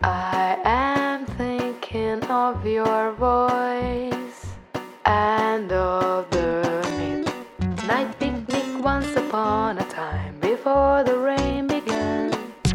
I am thinking of your voice and of the midnight picnic once upon a time before the rain began.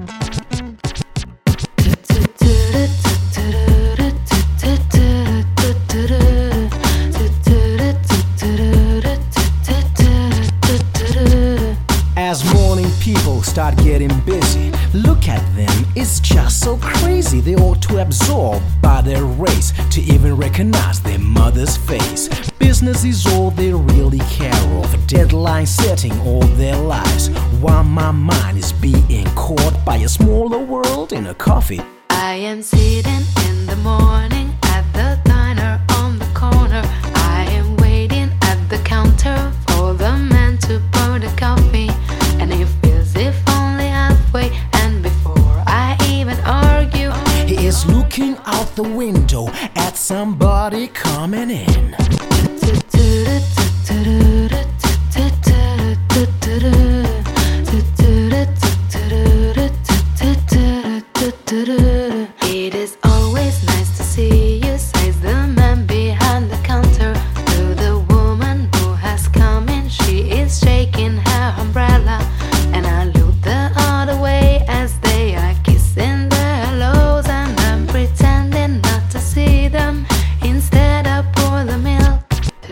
As morning people start getting busy, look at them, it's just so crazy. They ought to absorb by their race to even recognize their mother's face. Business is all they really care of, deadline setting all their lives, while my mind is being caught by a smaller world in a coffee. I am sitting in the morning at the diner on the corner. I am waiting at the counter for the man to pour the coffee. And he feels if only halfway, and before I even argue, he is looking out the window at somebody coming in. It is always nice to see you, says the man behind the counter to the woman who has come in. She is shaking her umbrella, and I look the other way as they are kissing their hellos, and I'm pretending not to see them. Instead I pour the milk.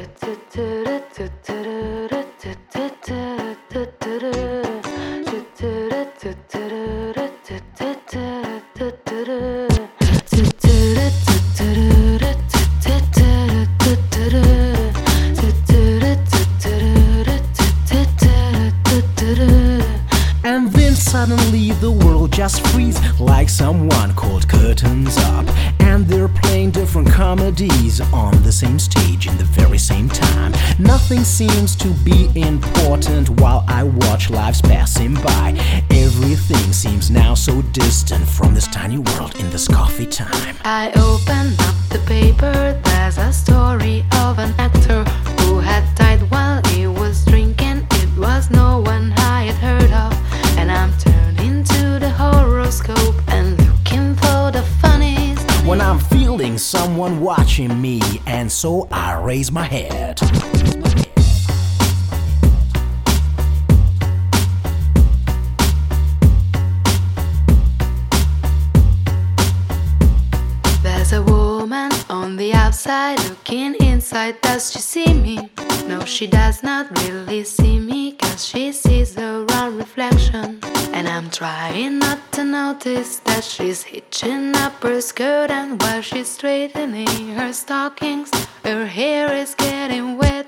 And then suddenly the world just freezes, like someone called curtains up, and they're playing different comedies on the same stage in the very same time. Nothing seems to be important while I watch lives passing by. Everything seems now so distant from this tiny world in this coffee time. I open up the paper, there's a story of an actor who had died while he was drinking. It was no one I had heard of, and I'm turning to the horoscope and looking for the funnies. When I'm feeling someone watching me, and so I raise my head. There's a woman on the outside looking inside. Does she see me? No, she does not really see me, 'cause she sees her own reflection. And I'm trying not to notice that she's hitching up her skirt, and while she's straightening her stockings, her hair is getting wet.